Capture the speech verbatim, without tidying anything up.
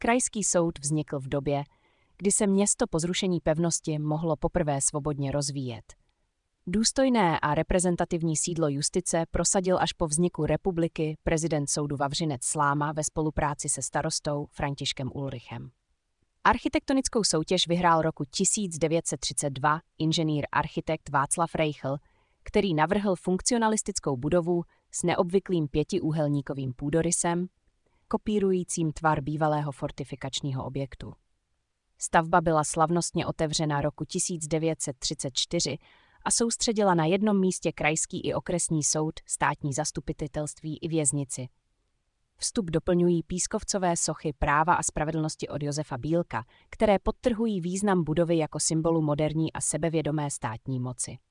Krajský soud vznikl v době, kdy se město po zrušení pevnosti mohlo poprvé svobodně rozvíjet. Důstojné a reprezentativní sídlo justice prosadil až po vzniku republiky prezident soudu Vavřinec Sláma ve spolupráci se starostou Františkem Ulrichem. Architektonickou soutěž vyhrál roku tisíc devět set třicet dva inženýr architekt Václav Reichl, který navrhl funkcionalistickou budovu s neobvyklým pětiúhelníkovým půdorysem, kopírujícím tvar bývalého fortifikačního objektu. Stavba byla slavnostně otevřena roku tisíc devět set třicet čtyři a soustředila na jednom místě krajský i okresní soud, státní zastupitelství i věznici. Vstup doplňují pískovcové sochy Práva a spravedlnosti od Josefa Bílka, které podtrhují význam budovy jako symbolu moderní a sebevědomé státní moci.